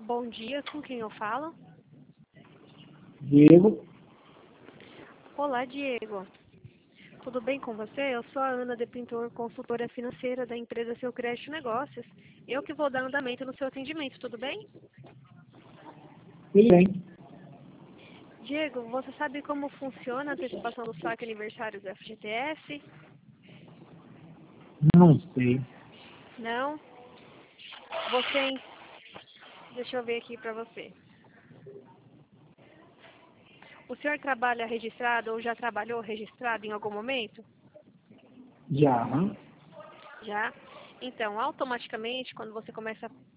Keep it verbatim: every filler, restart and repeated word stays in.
Bom dia, com quem eu falo? Diego. Olá, Diego. Tudo bem com você? Eu sou a Ana de Pintor, consultora financeira da empresa Seu Crédito Negócios. Eu que vou dar andamento no seu atendimento, tudo bem? Tudo bem. Diego, você sabe como funciona a antecipação do saque aniversário do F G T S? Não sei. Não? Você... Deixa eu ver aqui para você. O senhor trabalha registrado ou já trabalhou registrado em algum momento? Já. Hum? Já? Então, automaticamente, quando você começa a